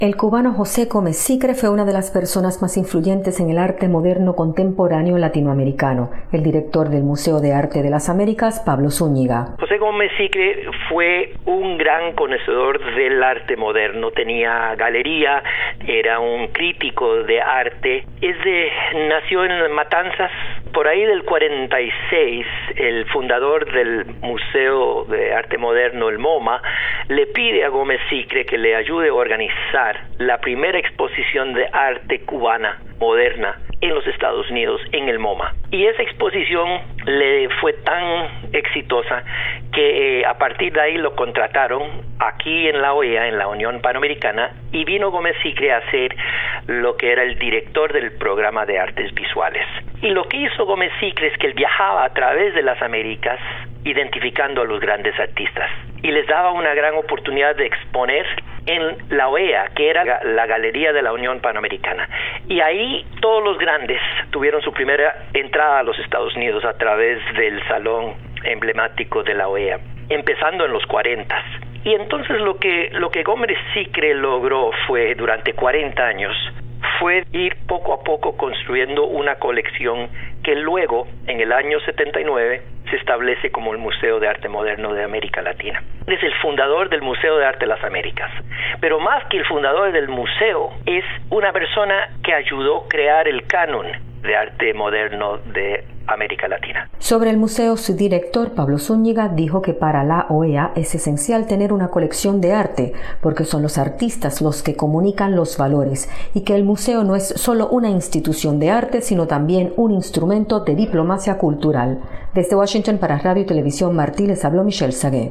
El cubano José Gómez Sicre fue una de las personas más influyentes en el arte moderno contemporáneo latinoamericano. El director del Museo de Arte de las Américas, Pablo Zúñiga. José Gómez Sicre fue un gran conocedor del arte moderno. Tenía galería, era un crítico de arte. Nació en Matanzas. Por ahí del 46, el fundador del Museo de Arte Moderno, el MoMA, le pide a Gómez Sicre que le ayude a organizar la primera exposición de arte cubana moderna en los Estados Unidos, en el MoMA. Y esa exposición le fue tan exitosa que a partir de ahí lo contrataron aquí en la OEA, en la Unión Panamericana, y vino Gómez Sicre a ser lo que era el director del programa de artes visuales. Y lo que hizo Gómez Sicre es que él viajaba a través de las Américas identificando a los grandes artistas y les daba una gran oportunidad de exponer en la OEA, que era la Galería de la Unión Panamericana. Y ahí todos los grandes tuvieron su primera entrada a los Estados Unidos a través del salón emblemático de la OEA, empezando en los 40. Y entonces lo que Gómez Sicre logró fue, durante 40 años, fue ir poco a poco construyendo una colección que luego, en el año 79, se establece como el Museo de Arte Moderno de América Latina. Es el fundador del Museo de Arte de las Américas. Pero más que el fundador del museo, es una persona que ayudó a crear el canon de arte moderno de América Latina. Sobre el museo, su director, Pablo Zúñiga, dijo que para la OEA es esencial tener una colección de arte, porque son los artistas los que comunican los valores, y que el museo no es solo una institución de arte, sino también un instrumento de diplomacia cultural. Desde Washington para Radio y Televisión Martí les habló Michelle Sagué.